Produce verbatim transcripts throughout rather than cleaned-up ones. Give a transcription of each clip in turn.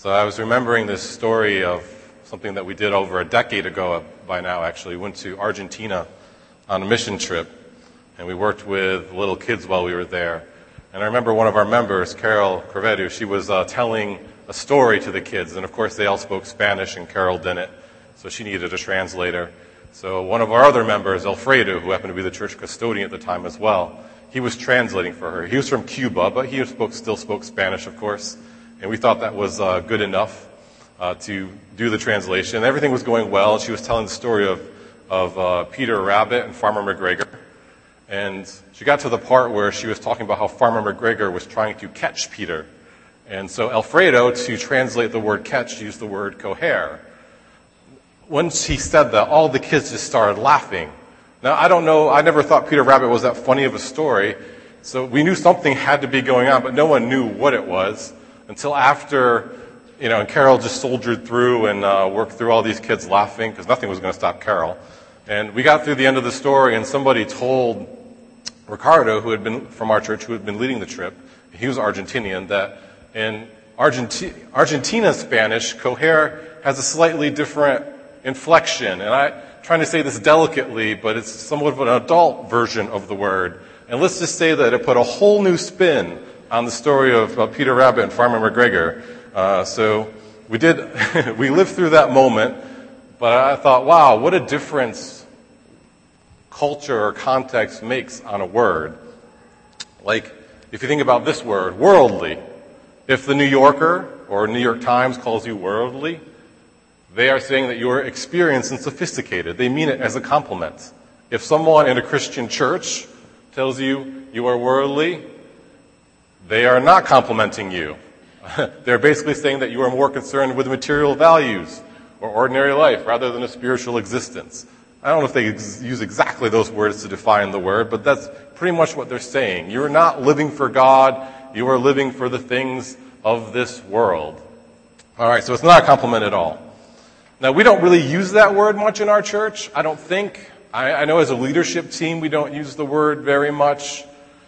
So I was remembering this story of something that we did over a decade ago by now, actually. We went to Argentina on a mission trip, and we worked with little kids while we were there. And I remember one of our members, Carol Corvedu, she was uh, telling a story to the kids, and of course they all spoke Spanish, and Carol didn't, so she needed a translator. So one of our other members, Alfredo, who happened to be the church custodian at the time as well, he was translating for her. He was from Cuba, but he spoke, still spoke Spanish, of course, and we thought that was uh, good enough uh, to do the translation. Everything was going well. She was telling the story of, of uh, Peter Rabbit and Farmer McGregor, and she got to the part where she was talking about how Farmer McGregor was trying to catch Peter. And so Alfredo, to translate the word catch, used the word coger. Once he said that, all the kids just started laughing. Now, I don't know, I never thought Peter Rabbit was that funny of a story, so we knew something had to be going on, but no one knew what it was until after, you know, and Carol just soldiered through and uh, worked through all these kids laughing, because nothing was going to stop Carol. And we got through the end of the story, and somebody told Ricardo, who had been from our church, who had been leading the trip, he was Argentinian, that in Argenti- Argentina Spanish, coger has a slightly different inflection. And I'm trying to say this delicately, but it's somewhat of an adult version of the word. And let's just say that it put a whole new spin on the story of uh, Peter Rabbit and Farmer McGregor. Uh, so we did, we lived through that moment, but I thought, wow, what a difference culture or context makes on a word. Like, if you think about this word, worldly. If the New Yorker or New York Times calls you worldly, they are saying that you are experienced and sophisticated. They mean it as a compliment. If someone in a Christian church tells you you are worldly, they are not complimenting you. They're basically saying that you are more concerned with material values or ordinary life rather than a spiritual existence. I don't know if they ex- use exactly those words to define the word, but that's pretty much what they're saying. You're not living for God. You are living for the things of this world. All right, so it's not a compliment at all. Now, we don't really use that word much in our church, I don't think. I, I know as a leadership team, we don't use the word very much.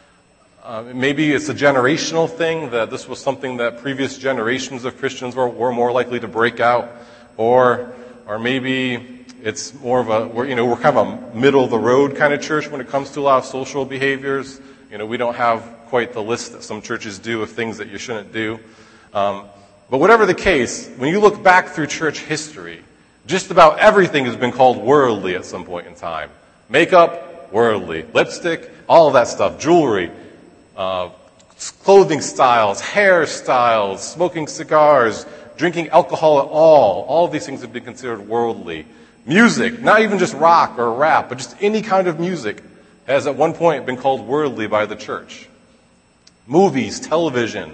Uh, maybe it's a generational thing, that this was something that previous generations of Christians were, were more likely to break out. Or, or maybe it's more of a, we're, you know, we're kind of a middle-of-the-road kind of church when it comes to a lot of social behaviors. You know, we don't have quite the list that some churches do of things that you shouldn't do. Um, but whatever the case, when you look back through church history, just about everything has been called worldly at some point in time. Makeup, worldly. Lipstick, all of that stuff. Jewelry, uh, clothing styles, hairstyles, smoking cigars, drinking alcohol at all. All of these things have been considered worldly. Music, not even just rock or rap, but just any kind of music has at one point been called worldly by the church. Movies, television.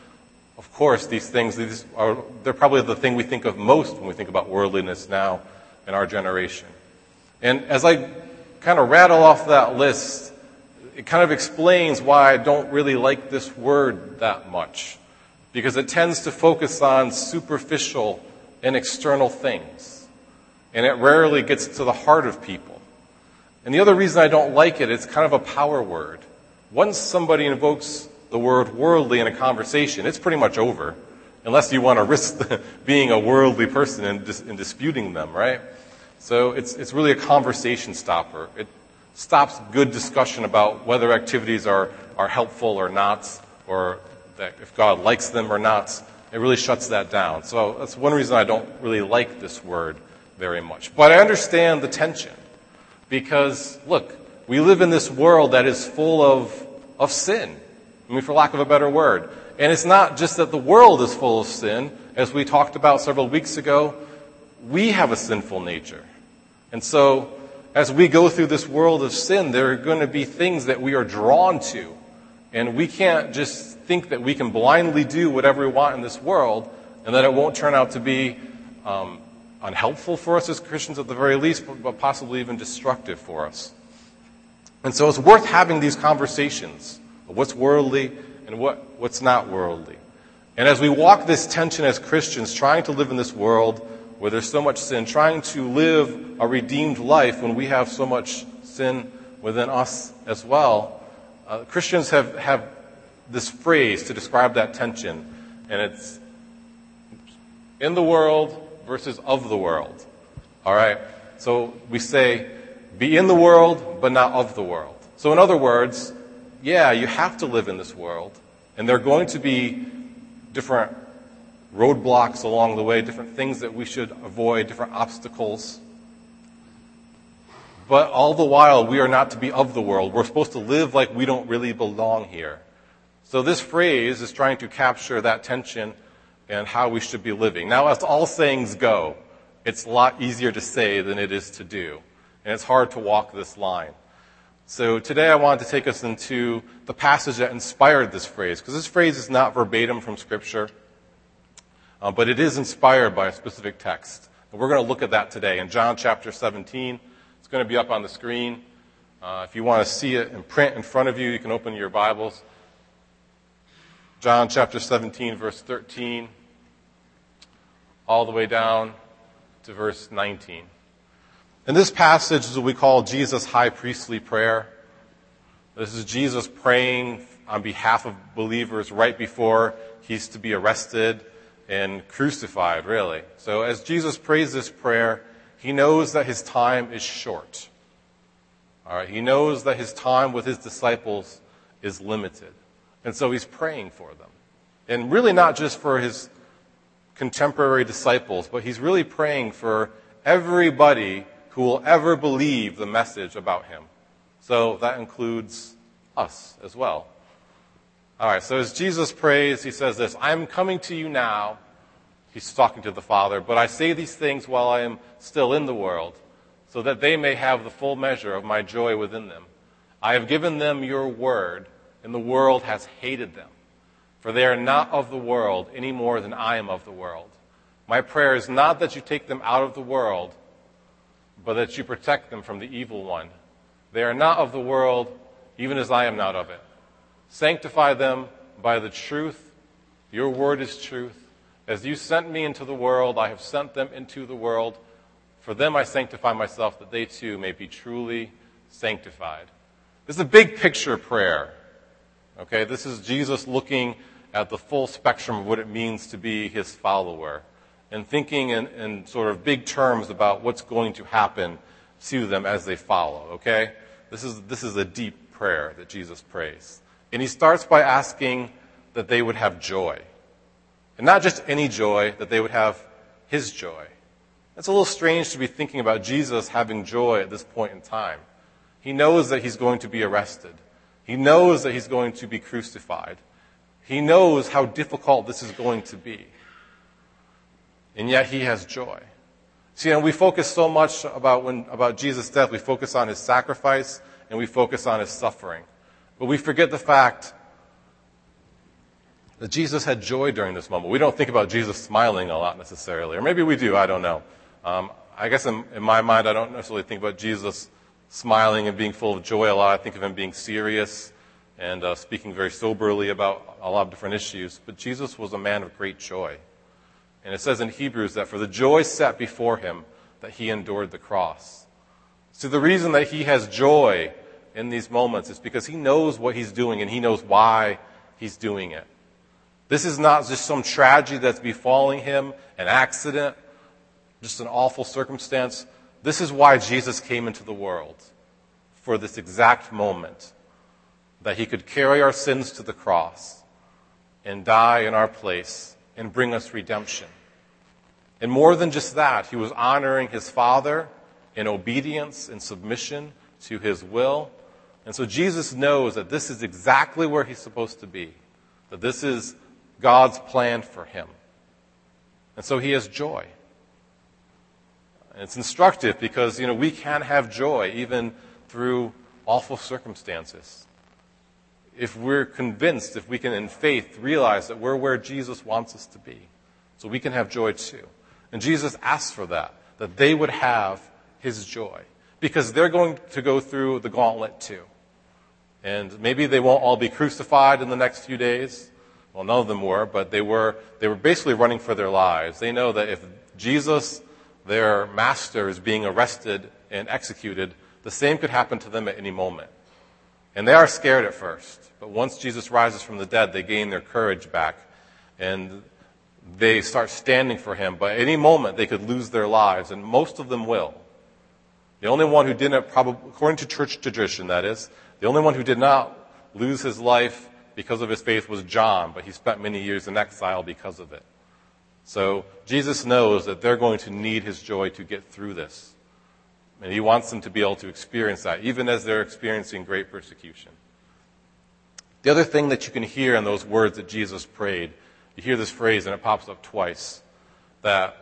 Of course, these things, these are, they're probably the thing we think of most when we think about worldliness now in our generation. And as I kind of rattle off that list, it kind of explains why I don't really like this word that much. Because it tends to focus on superficial and external things. And it rarely gets to the heart of people. And the other reason I don't like it, it's kind of a power word. Once somebody invokes the word worldly in a conversation, it's pretty much over. Unless you want to risk the, being a worldly person and, dis, and disputing them, right? So it's, it's really a conversation stopper. It stops good discussion about whether activities are, are helpful or not, or that if God likes them or not. It really shuts that down. So that's one reason I don't really like this word very much. But I understand the tension. Because, look, we live in this world that is full of, of sin. I mean, for lack of a better word. And it's not just that the world is full of sin. As we talked about several weeks ago, we have a sinful nature. And so, as we go through this world of sin, there are going to be things that we are drawn to. And we can't just think that we can blindly do whatever we want in this world, and that it won't turn out to be um, unhelpful for us as Christians at the very least, but, but possibly even destructive for us. And so it's worth having these conversations of what's worldly and what, what's not worldly. And as we walk this tension as Christians, trying to live in this world where there's so much sin, trying to live a redeemed life when we have so much sin within us as well, uh, Christians have, have this phrase to describe that tension, and it's In the world versus of the world. All right? So we say, be in the world, but not of the world. So in other words, yeah, you have to live in this world, and there are going to be different roadblocks along the way, different things that we should avoid, different obstacles. But all the while, we are not to be of the world. We're supposed to live like we don't really belong here. So this phrase is trying to capture that tension and how we should be living. Now, as all sayings go, it's a lot easier to say than it is to do. And it's hard to walk this line. So today I wanted to take us into the passage that inspired this phrase, because this phrase is not verbatim from Scripture, uh, but it is inspired by a specific text. And we're going to look at that today in John chapter seventeen. It's going to be up on the screen. Uh, if you want to see it in print in front of you, you can open your Bibles. John chapter seventeen, verse thirteen, all the way down to verse nineteen. And this passage is what we call Jesus' high priestly prayer. This is Jesus praying on behalf of believers right before he's to be arrested and crucified, really. So as Jesus prays this prayer, he knows that his time is short. All right, he knows that his time with his disciples is limited. And so he's praying for them. And really not just for his contemporary disciples, but he's really praying for everybody who will ever believe the message about him. So that includes us as well. All right, so as Jesus prays, he says this, I am coming to you now. He's talking to the Father, but I say these things while I am still in the world, so that they may have the full measure of my joy within them. I have given them your word, and the world has hated them, for they are not of the world any more than I am of the world. My prayer is not that you take them out of the world, but that you protect them from the evil one. They are not of the world, even as I am not of it. Sanctify them by the truth. Your word is truth. As you sent me into the world, I have sent them into the world. For them I sanctify myself, that they too may be truly sanctified. This is a big picture prayer. Okay, this is Jesus looking at the full spectrum of what it means to be his follower, and thinking in, in sort of big terms about what's going to happen to them as they follow, okay? This is, this is a deep prayer that Jesus prays. And he starts by asking that they would have joy. And not just any joy, that they would have his joy. It's a little strange to be thinking about Jesus having joy at this point in time. He knows that he's going to be arrested. He knows that he's going to be crucified. He knows how difficult this is going to be. And yet he has joy. See, you know, we focus so much about when about Jesus' death. We focus on his sacrifice and we focus on his suffering. But we forget the fact that Jesus had joy during this moment. We don't think about Jesus smiling a lot necessarily. Or maybe we do, I don't know. Um, I guess in, in my mind, I don't necessarily think about Jesus smiling and being full of joy a lot. I think of him being serious and uh, speaking very soberly about a lot of different issues. But Jesus was a man of great joy. And it says in Hebrews that for the joy set before him, that he endured the cross. So the reason that he has joy in these moments is because he knows what he's doing and he knows why he's doing it. This is not just some tragedy that's befalling him, an accident, just an awful circumstance. This is why Jesus came into the world, for this exact moment, that he could carry our sins to the cross and die in our place and bring us redemption. And more than just that, he was honoring his Father in obedience and submission to his will. And so Jesus knows that this is exactly where he's supposed to be, that this is God's plan for him. And so he has joy. And it's instructive because, you know, we can have joy even through awful circumstances. If we're convinced, if we can in faith realize that we're where Jesus wants us to be. So we can have joy too. And Jesus asks for that, that they would have his joy. Because they're going to go through the gauntlet too. And maybe they won't all be crucified in the next few days. Well, none of them were, but they were, they were basically running for their lives. They know that if Jesus, their master, is being arrested and executed, the same could happen to them at any moment. And they are scared at first. But once Jesus rises from the dead, they gain their courage back. And they start standing for him. But at any moment, they could lose their lives, and most of them will. The only one who didn't, probably, according to church tradition, that is, the only one who did not lose his life because of his faith was John, but he spent many years in exile because of it. So Jesus knows that they're going to need his joy to get through this. And he wants them to be able to experience that, even as they're experiencing great persecution. The other thing that you can hear in those words that Jesus prayed, you hear this phrase, and it pops up twice, that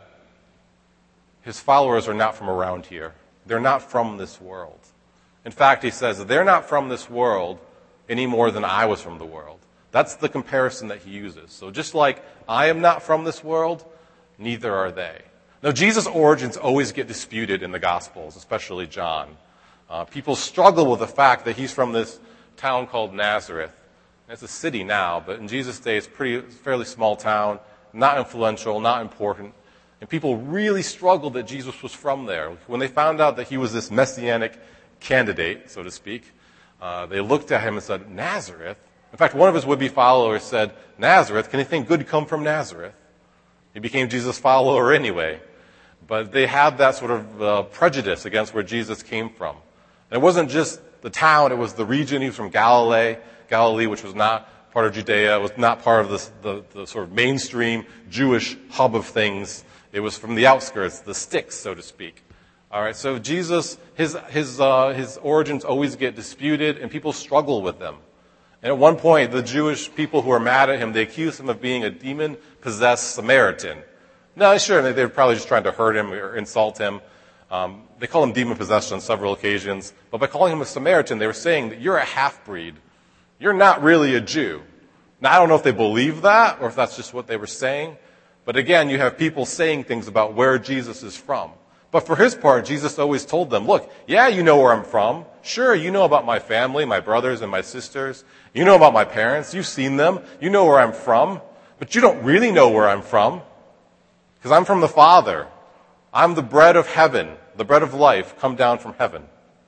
his followers are not from around here. They're not from this world. In fact, he says, they're not from this world any more than I was from the world. That's the comparison that he uses. So just like I am not from this world, neither are they. Now, Jesus' origins always get disputed in the Gospels, especially John. Uh, people struggle with the fact that he's from this town called Nazareth. It's a city now, but in Jesus' day, it's a pretty, fairly small town, not influential, not important. And people really struggled that Jesus was from there. When they found out that he was this messianic candidate, so to speak, uh, they looked at him and said, Nazareth? In fact, one of his would-be followers said, Nazareth? Can anything good come from Nazareth? He became Jesus' follower anyway. But they had that sort of uh, prejudice against where Jesus came from. And it wasn't just the town, it was the region. He was from Galilee, Galilee, which was not part of Judea. It was not part of this, the, the sort of mainstream Jewish hub of things. It was from the outskirts, the sticks, so to speak. All right, so Jesus, his his uh, his origins always get disputed, and people struggle with them. And at one point, the Jewish people who are mad at him, they accuse him of being a demon-possessed Samaritan. No, sure, they, they were probably just trying to hurt him or insult him. Um, they call him demon-possessed on several occasions. But by calling him a Samaritan, they were saying that you're a half-breed. You're not really a Jew. Now, I don't know if they believe that or if that's just what they were saying. But again, you have people saying things about where Jesus is from. But for his part, Jesus always told them, look, yeah, you know where I'm from. Sure, you know about my family, my brothers and my sisters. You know about my parents. You've seen them. You know where I'm from. But you don't really know where I'm from. Because I'm from the Father. I'm the bread of heaven, the bread of life, come down from heaven.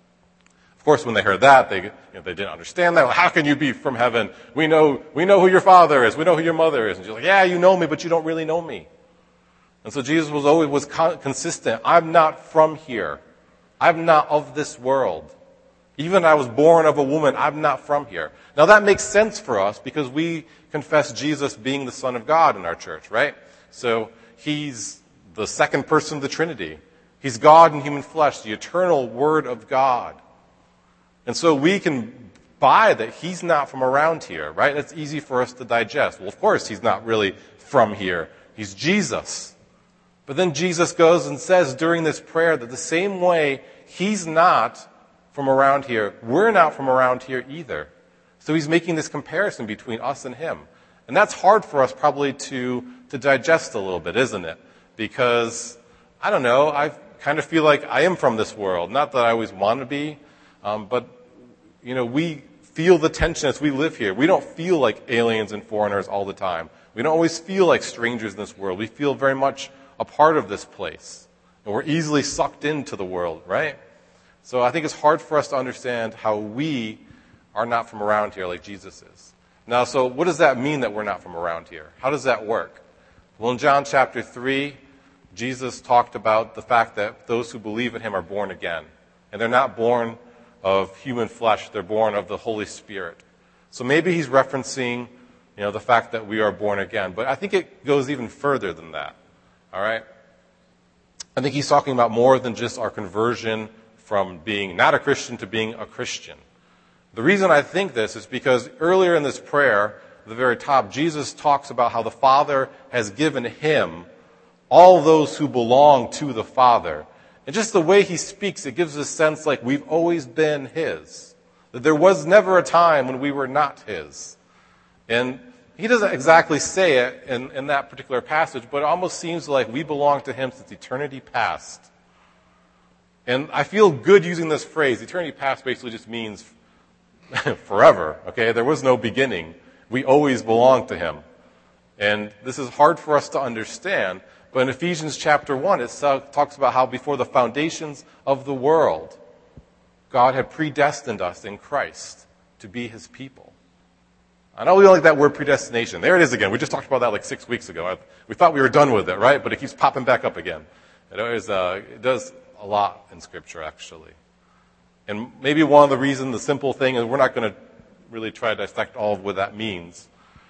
Of course, when they heard that, they, you know, they didn't understand that. Well, how can you be from heaven? We know, we know who your father is. We know who your mother is. And she's like, yeah, you know me, but you don't really know me. And so Jesus was always was consistent. I'm not from here. I'm not of this world. Even I was born of a woman, I'm not from here. Now that makes sense for us because we confess Jesus being the Son of God in our church, right? So he's the second person of the Trinity. He's God in human flesh, the eternal Word of God. And so we can buy that he's not from around here, right? It's easy for us to digest. Well, of course, he's not really from here. He's Jesus. But then Jesus goes and says during this prayer that the same way he's not from around here, we're not from around here either. So he's making this comparison between us and him. And that's hard for us probably to, to digest a little bit, isn't it? Because, I don't know, I kind of feel like I am from this world. Not that I always want to be, um, but, you know, we feel the tension as we live here. We don't feel like aliens and foreigners all the time. We don't always feel like strangers in this world. We feel very much a part of this place. And we're easily sucked into the world, right? So I think it's hard for us to understand how we are not from around here like Jesus is. Now, so what does that mean that we're not from around here? How does that work? Well, in John chapter three, Jesus talked about the fact that those who believe in him are born again. And they're not born of human flesh. They're born of the Holy Spirit. So maybe he's referencing, you know, the fact that we are born again. But I think it goes even further than that. All right? I think he's talking about more than just our conversion from being not a Christian to being a Christian. The reason I think this is because earlier in this prayer, at the very top, Jesus talks about how the Father has given him all those who belong to the Father. And just the way he speaks, it gives a sense like we've always been his. That there was never a time when we were not his. And he doesn't exactly say it in, in that particular passage, but it almost seems like we belong to him since eternity past. And I feel good using this phrase. Eternity past basically just means forever, okay? There was no beginning. We always belong to him. And this is hard for us to understand, but in Ephesians chapter one, it talks about how before the foundations of the world, God had predestined us in Christ to be his people. I know we don't like that word predestination. There it is again. We just talked about that like six weeks ago. I, we thought we were done with it, right? But it keeps popping back up again. It, always, uh, it does a lot in Scripture, actually. And maybe one of the reasons, the simple thing, is we're not going to really try to dissect all of what that means.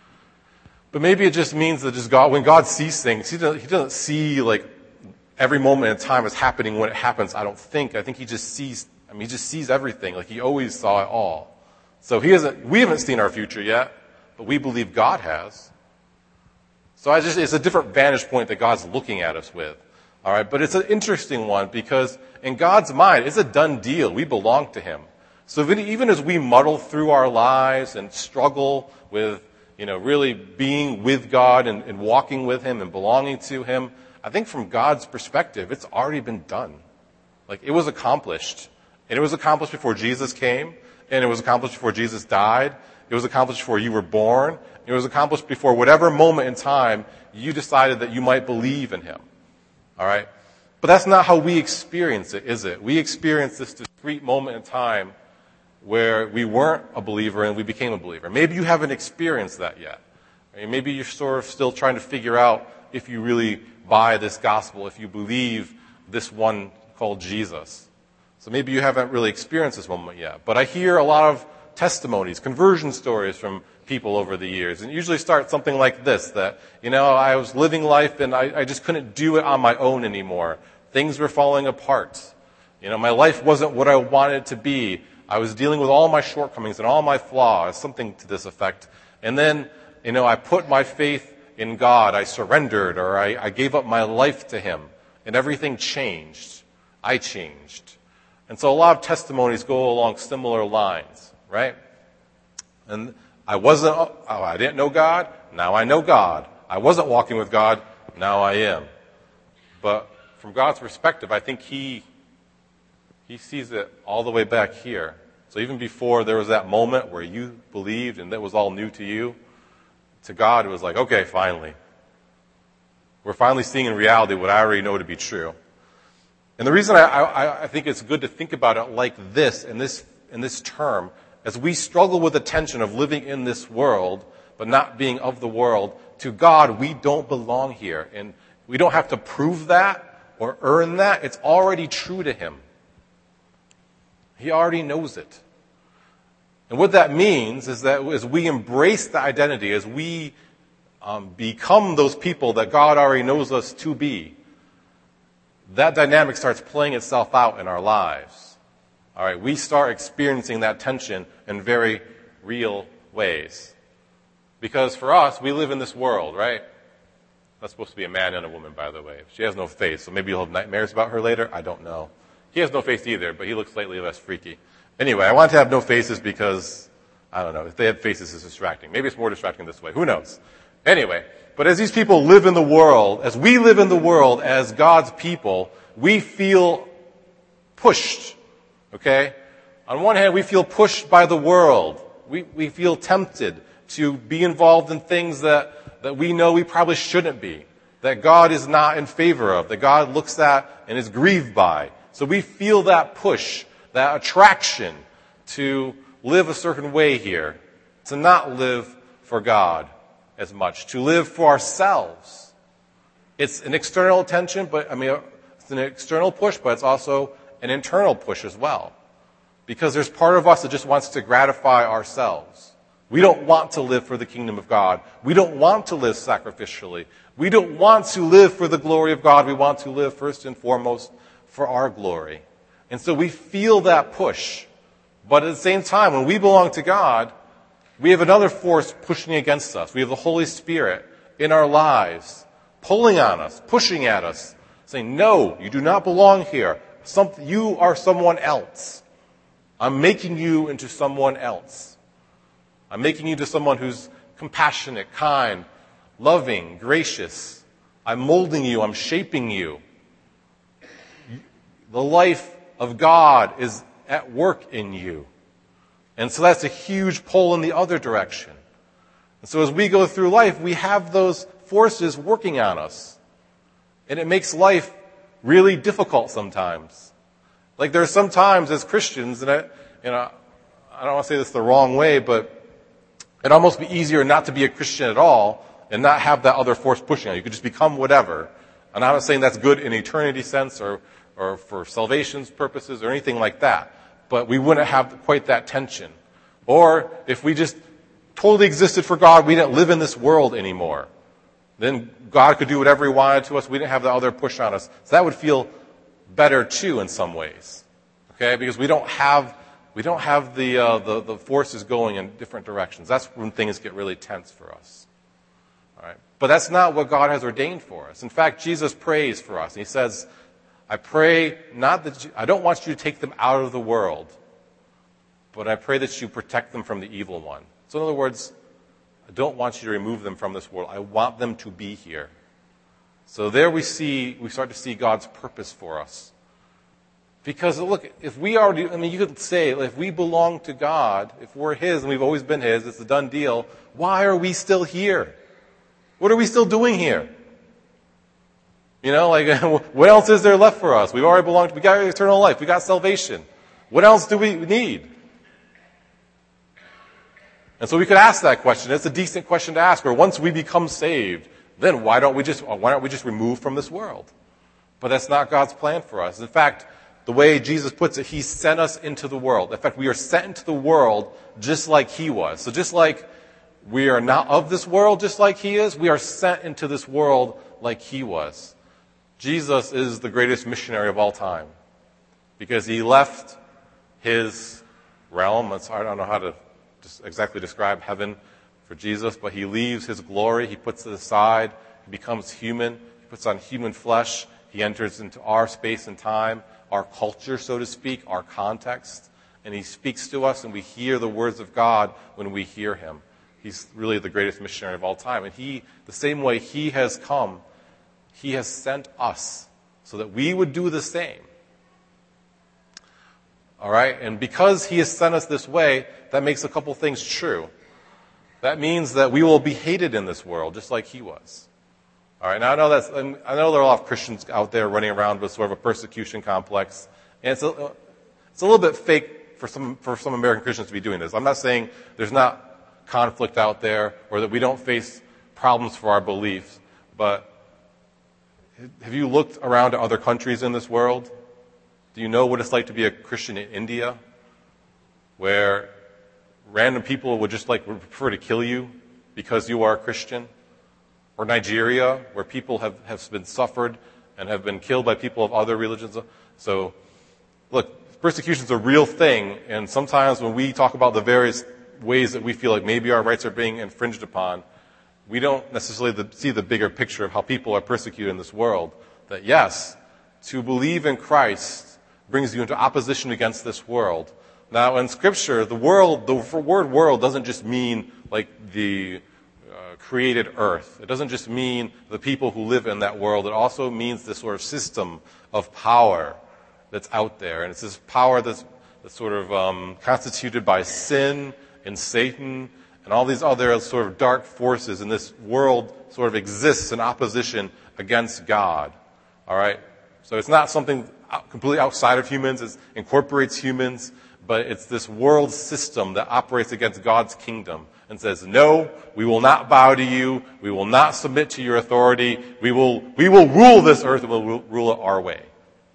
But maybe it just means that just God, when God sees things, he doesn't, he doesn't see like every moment in time is happening when it happens. I don't think. I think he just sees, I mean, he just sees everything. Like he always saw it all. So he hasn't, we haven't seen our future yet, but we believe God has. So I just, it's a different vantage point that God's looking at us with. All right. But it's an interesting one because in God's mind, it's a done deal. We belong to him. So even as we muddle through our lives and struggle with, you know, really being with God and, and walking with him and belonging to him, I think from God's perspective, it's already been done. Like it was accomplished. And it was accomplished before Jesus came. And it was accomplished before Jesus died. It was accomplished before you were born. It was accomplished before whatever moment in time you decided that you might believe in him. All right? But that's not how we experience it, is it? We experience this discrete moment in time where we weren't a believer and we became a believer. Maybe you haven't experienced that yet. Maybe you're sort of still trying to figure out if you really buy this gospel, if you believe this one called Jesus. So maybe you haven't really experienced this moment yet. But I hear a lot of testimonies, conversion stories from people over the years. And it usually starts something like this, that, you know, I was living life and I, I just couldn't do it on my own anymore. Things were falling apart. You know, my life wasn't what I wanted it to be. I was dealing with all my shortcomings and all my flaws, something to this effect. And then, you know, I put my faith in God. I surrendered, or I, I gave up my life to him. And everything changed. I changed. And so a lot of testimonies go along similar lines, right? And I wasn't, oh, I didn't know God. Now I know God. I wasn't walking with God. Now I am. But from God's perspective, I think he, he sees it all the way back here. So even before there was that moment where you believed and that was all new to you, to God it was like, okay, finally. We're finally seeing in reality what I already know to be true. And the reason I, I, I think it's good to think about it like this, in this, in this term, as we struggle with the tension of living in this world, but not being of the world, to God, we don't belong here. And we don't have to prove that or earn that. It's already true to him. He already knows it. And what that means is that as we embrace the identity, as we um, become those people that God already knows us to be, that dynamic starts playing itself out in our lives. All right, we start experiencing that tension in very real ways. Because for us, we live in this world, right? That's supposed to be a man and a woman, by the way. She has no face, so maybe you'll have nightmares about her later. I don't know. He has no face either, but he looks slightly less freaky. Anyway, I want to have no faces because, I don't know, if they had faces, it's distracting. Maybe it's more distracting this way. Who knows? Anyway, but as these people live in the world, as we live in the world as God's people, we feel pushed, okay? On one hand, we feel pushed by the world. We, we feel tempted to be involved in things that, that we know we probably shouldn't be, that God is not in favor of, that God looks at and is grieved by. So we feel that push, that attraction to live a certain way here, to not live for God as much, to live for ourselves. It's an external attention, but I mean, it's an external push, but it's also an internal push as well. Because there's part of us that just wants to gratify ourselves. We don't want to live for the kingdom of God. We don't want to live sacrificially. We don't want to live for the glory of God. We want to live first and foremost for our glory. And so we feel that push. But at the same time, when we belong to God, we have another force pushing against us. We have the Holy Spirit in our lives, pulling on us, pushing at us, saying, no, you do not belong here. Some, you are someone else. I'm making you into someone else. I'm making you into someone who's compassionate, kind, loving, gracious. I'm molding you. I'm shaping you. The life of God is at work in you. And so that's a huge pull in the other direction. And so as we go through life, we have those forces working on us. And it makes life really difficult sometimes. Like there are some times as Christians, and I, you know, I don't want to say this the wrong way, but It'd almost be easier not to be a Christian at all and not have that other force pushing on you. You could just become whatever. And I'm not saying that's good in eternity sense or, or for salvation's purposes or anything like that. But we wouldn't have quite that tension. Or if we just totally existed for God, we didn't live in this world anymore. Then God could do whatever he wanted to us. We didn't have the other push on us. So that would feel better too in some ways. Okay? Because we don't have we don't have the uh, the, the forces going in different directions. That's when things get really tense for us. All right? But that's not what God has ordained for us. In fact, Jesus prays for us. He says, I pray not that you, I don't want you to take them out of the world, but I pray that you protect them from the evil one. So in other words, I don't want you to remove them from this world. I want them to be here. So there we see, we start to see God's purpose for us. Because look, if we already, I mean, you could say, if we belong to God, if we're his and we've always been his, it's a done deal, why are we still here? What are we still doing here? You know, like, what else is there left for us? We've already belonged to, we got eternal life, we got salvation. What else do we need? And so we could ask that question. It's a decent question to ask. Or once we become saved, then why don't we just why aren't we just removed from this world? But that's not God's plan for us. In fact, the way Jesus puts it, he sent us into the world. In fact, we are sent into the world just like he was. So just like we are not of this world just like he is, we are sent into this world like he was. Jesus is the greatest missionary of all time because he left his realm. It's, I don't know how to exactly describe heaven for Jesus, but he leaves his glory, he puts it aside, he becomes human, he puts on human flesh, he enters into our space and time, our culture, so to speak, our context, and he speaks to us and we hear the words of God when we hear him. He's really the greatest missionary of all time. And he, the same way he has come, he has sent us so that we would do the same. All right? And because he has sent us this way, that makes a couple things true. That means that we will be hated in this world, just like he was. All right? Now, I know that's, I know there are a lot of Christians out there running around with sort of a persecution complex. And it's a, it's a little bit fake for some, for some American Christians to be doing this. I'm not saying there's not conflict out there or that we don't face problems for our beliefs. But have you looked around to other countries in this world? Do you know what it's like to be a Christian in India, where random people would just like prefer to kill you because you are a Christian? Or Nigeria, where people have, have been suffered and have been killed by people of other religions? So, look, persecution is a real thing, and sometimes when we talk about the various ways that we feel like maybe our rights are being infringed upon, we don't necessarily see the bigger picture of how people are persecuted in this world. That yes, to believe in Christ brings you into opposition against this world. Now, in Scripture, the world, the word world doesn't just mean like the uh, created earth. It doesn't just mean the people who live in that world. It also means this sort of system of power that's out there. And it's this power that's, that's sort of um, constituted by sin and Satan and all these other sort of dark forces. And this world sort of exists in opposition against God. All right? So it's not something completely outside of humans. It incorporates humans, but it's this world system that operates against God's kingdom and says, no, we will not bow to you. We will not submit to your authority. We will, we will rule this earth and we'll rule it our way.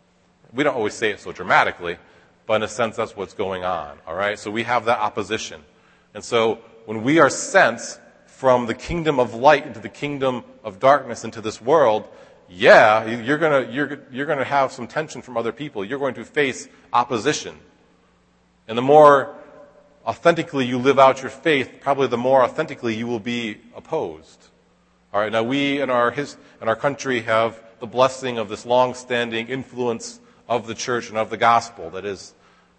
We don't always say it so dramatically, but in a sense, that's what's going on. All right? So we have that opposition. And so when we are sent from the kingdom of light into the kingdom of darkness into this world, yeah, you're gonna you're you're gonna have some tension from other people. You're going to face opposition, and the more authentically you live out your faith, probably the more authentically you will be opposed. All right. Now we in our his in our country have the blessing of this long-standing influence of the church and of the gospel that is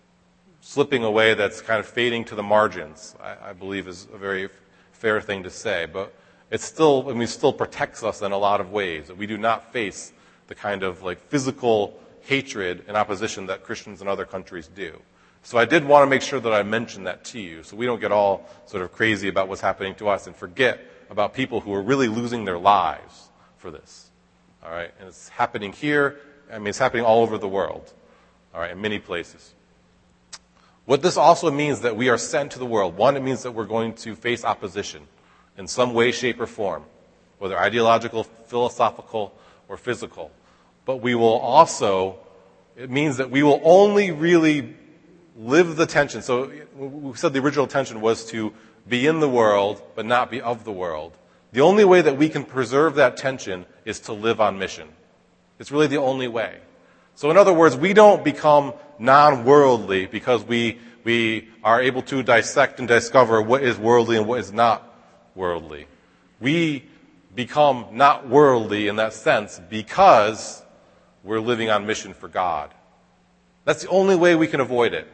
slipping away. That's kind of fading to the margins. I, I believe is a very fair thing to say, but. It still, I mean, still protects us in a lot of ways. That we do not face the kind of like physical hatred and opposition that Christians in other countries do. So I did want to make sure that I mentioned that to you, so we don't get all sort of crazy about what's happening to us and forget about people who are really losing their lives for this. All right, and it's happening here. I mean, it's happening all over the world. All right, in many places. What this also means that we are sent to the world. One, it means that we're going to face opposition in some way, shape, or form, whether ideological, philosophical, or physical. But we will also, it means that we will only really live the tension. So we said the original tension was to be in the world, but not be of the world. The only way that we can preserve that tension is to live on mission. It's really the only way. So in other words, we don't become non-worldly because we we are able to dissect and discover what is worldly and what is not worldly. We become not worldly in that sense because we're living on mission for God. That's the only way we can avoid it.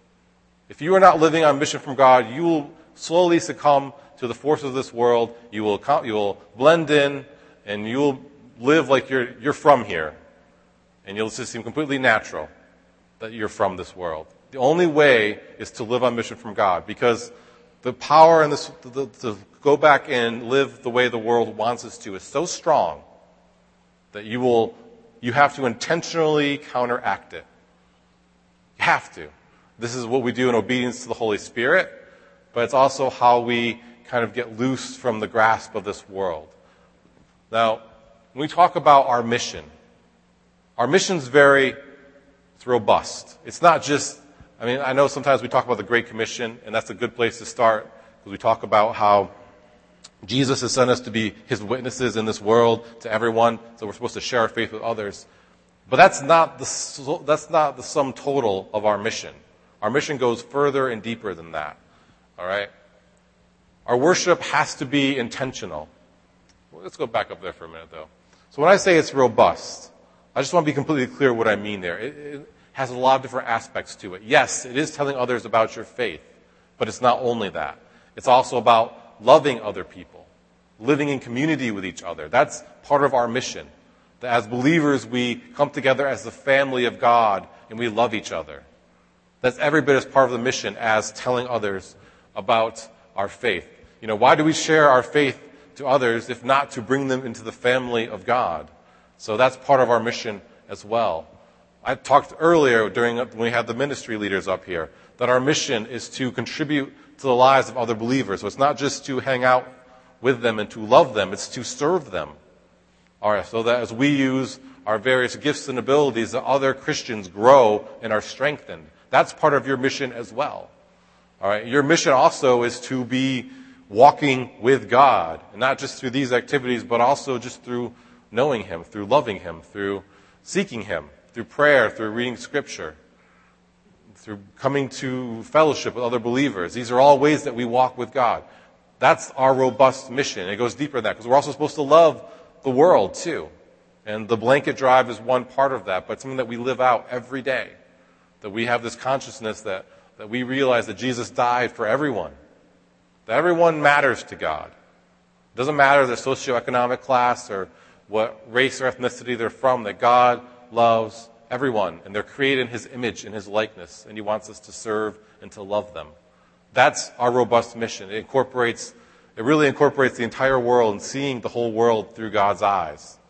If you are not living on mission from God, you will slowly succumb to the forces of this world. You will you will blend in, and you will live like you're you're from here. And you'll just seem completely natural that you're from this world. The only way is to live on mission from God, because the power and this, the, to go back and live the way the world wants us to is so strong that you will you have to intentionally counteract it. You have to. This is what we do in obedience to the Holy Spirit, but it's also how we kind of get loose from the grasp of this world. Now, when we talk about our mission, our mission's very, it's robust. It's not just, I mean, I know sometimes we talk about the Great Commission, and that's a good place to start, because we talk about how Jesus has sent us to be his witnesses in this world to everyone, so we're supposed to share our faith with others. But that's not the, that's not the sum total of our mission. Our mission goes further and deeper than that. All right? Our worship has to be intentional. Well, let's go back up there for a minute, though. So when I say it's robust, I just want to be completely clear what I mean there. It, it has a lot of different aspects to it. Yes, it is telling others about your faith, but it's not only that. It's also about loving other people, living in community with each other. That's part of our mission. That as believers, we come together as the family of God, and we love each other. That's every bit as part of the mission as telling others about our faith. You know, why do we share our faith to others if not to bring them into the family of God? So that's part of our mission as well. I talked earlier during when we had the ministry leaders up here that our mission is to contribute to the lives of other believers. So it's not just to hang out with them and to love them, it's to serve them. All right, so that as we use our various gifts and abilities, that other Christians grow and are strengthened. That's part of your mission as well. All right, your mission also is to be walking with God, and not just through these activities, but also just through knowing him, through loving him, through seeking him, through prayer, through reading scripture, through coming to fellowship with other believers. These are all ways that we walk with God. That's our robust mission. It goes deeper than that, because we're also supposed to love the world too. And the blanket drive is one part of that, but something that we live out every day. That we have this consciousness that, that we realize that Jesus died for everyone. That everyone matters to God. It doesn't matter their socioeconomic class or what race or ethnicity they're from, that God loves everyone, and they're created in his image and his likeness, and he wants us to serve and to love them. That's our robust mission. It incorporates, it really incorporates the entire world and seeing the whole world through God's eyes.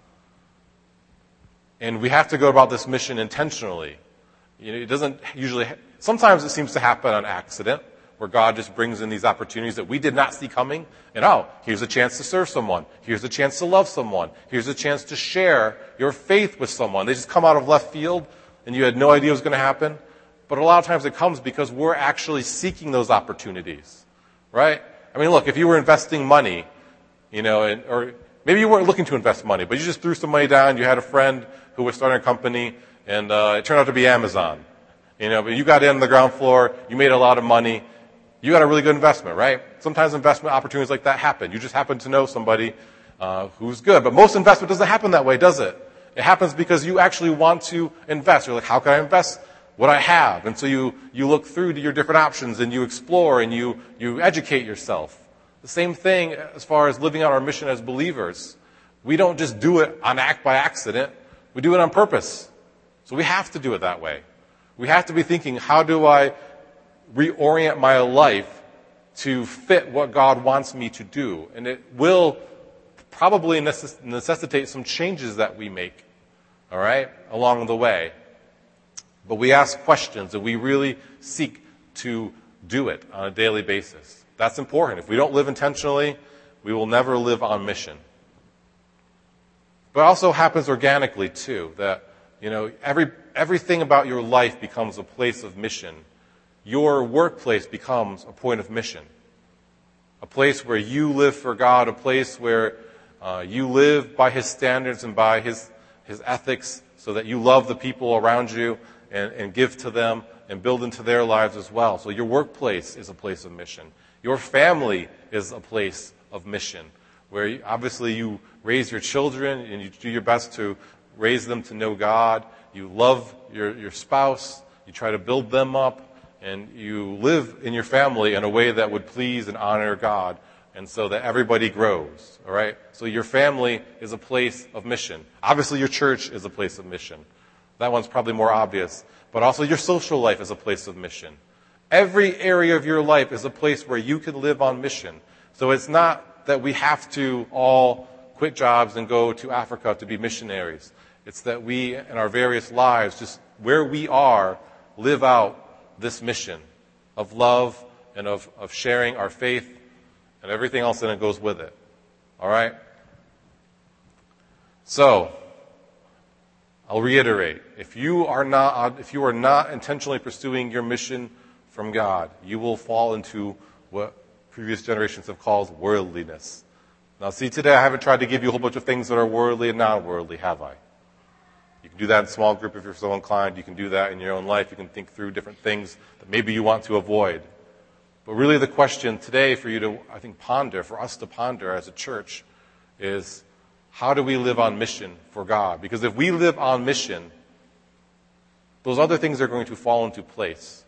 And we have to go about this mission intentionally. You know, it doesn't usually, sometimes it seems to happen on accident, where God just brings in these opportunities that we did not see coming. And oh, here's a chance to serve someone. Here's a chance to love someone. Here's a chance to share your faith with someone. They just come out of left field, and you had no idea what was going to happen. But a lot of times it comes because we're actually seeking those opportunities, right? I mean, look, if you were investing money, you know, and, or maybe you weren't looking to invest money, but you just threw some money down. You had a friend who was starting a company, and uh, it turned out to be Amazon. You know, but you got in on the ground floor. You made a lot of money. You got a really good investment, right? Sometimes investment opportunities like that happen. You just happen to know somebody uh, who's good. But most investment doesn't happen that way, does it? It happens because you actually want to invest. You're like, how can I invest what I have? And so you, you look through to your different options, and you explore, and you, you educate yourself. The same thing as far as living out our mission as believers. We don't just do it on act by accident. We do it on purpose. So we have to do it that way. We have to be thinking, how do I reorient my life to fit what God wants me to do? And it will probably necess- necessitate some changes that we make, all right, along the way. But we ask questions, and we really seek to do it on a daily basis. That's important. If we don't live intentionally, we will never live on mission. But it also happens organically, too, that, you know, every everything about your life becomes a place of mission. Your workplace becomes a point of mission. A place where you live for God, a place where uh, you live by His standards and by His, His ethics so that you love the people around you and, and give to them and build into their lives as well. So your workplace is a place of mission. Your family is a place of mission, where you, obviously you raise your children and you do your best to raise them to know God. You love your, your spouse. You try to build them up. And you live in your family in a way that would please and honor God, and so that everybody grows, all right? So your family is a place of mission. Obviously, your church is a place of mission. That one's probably more obvious. But also your social life is a place of mission. Every area of your life is a place where you can live on mission. So it's not that we have to all quit jobs and go to Africa to be missionaries. It's that we, in our various lives, just where we are, live out this mission of love and of, of sharing our faith and everything else that goes with it. All right? So, I'll reiterate. If you are not, if you are not intentionally pursuing your mission from God, you will fall into what previous generations have called worldliness. Now, see, today I haven't tried to give you a whole bunch of things that are worldly and non-worldly, have I? You can do that in a small group if you're so inclined. You can do that in your own life. You can think through different things that maybe you want to avoid. But really the question today for you to, I think, ponder, for us to ponder as a church, is how do we live on mission for God? Because if we live on mission, those other things are going to fall into place.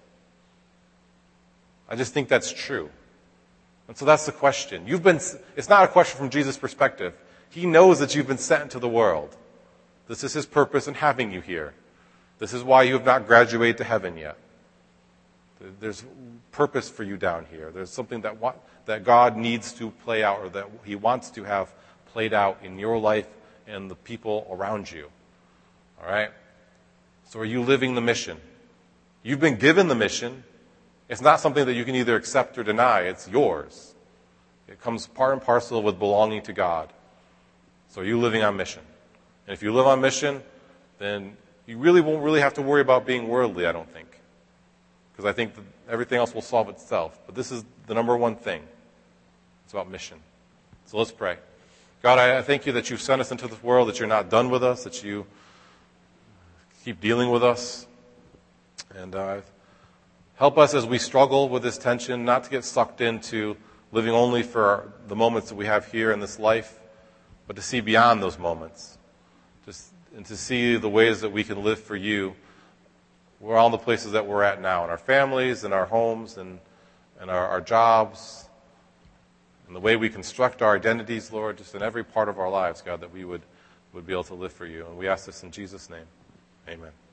I just think that's true. And so that's the question. You've been, it's not a question from Jesus' perspective. He knows that you've been sent into the world. This is His purpose in having you here. This is why you have not graduated to heaven yet. There's purpose for you down here. There's something that that God needs to play out, or that He wants to have played out in your life and the people around you. All right? So are you living the mission? You've been given the mission. It's not something that you can either accept or deny. It's yours. It comes part and parcel with belonging to God. So are you living on mission? And if you live on mission, then you really won't really have to worry about being worldly, I don't think. Because I think that everything else will solve itself. But this is the number one thing. It's about mission. So let's pray. God, I thank you that you've sent us into this world, that you're not done with us, that you keep dealing with us. And uh, help us as we struggle with this tension, not to get sucked into living only for our, the moments that we have here in this life, but to see beyond those moments. Just, and to see the ways that we can live for you. We're all in the places that we're at now, in our families, in our homes, and, and our, our jobs, and the way we construct our identities, Lord, just in every part of our lives, God, that we would, would be able to live for you. And we ask this in Jesus' name. Amen.